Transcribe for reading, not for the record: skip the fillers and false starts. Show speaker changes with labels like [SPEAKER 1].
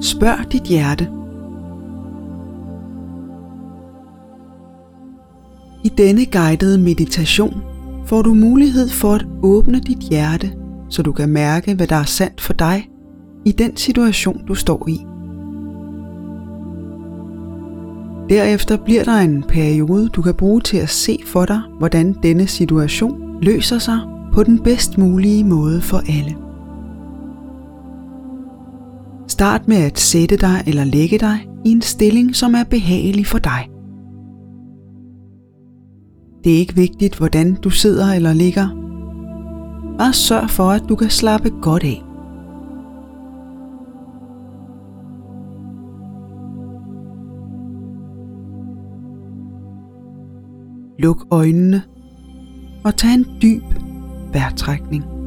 [SPEAKER 1] Spørg dit hjerte. I denne guidede meditation får du mulighed for at åbne dit hjerte, så du kan mærke, hvad der er sandt for dig i den situation, du står i. Derefter bliver der en periode, du kan bruge til at se for dig, hvordan denne situation løser sig på den bedst mulige måde for alle. Start med at sætte dig eller lægge dig i en stilling, som er behagelig for dig. Det er ikke vigtigt, hvordan du sidder eller ligger. Bare sørg for, at du kan slappe godt af. Luk øjnene og tag en dyb vejrtrækning.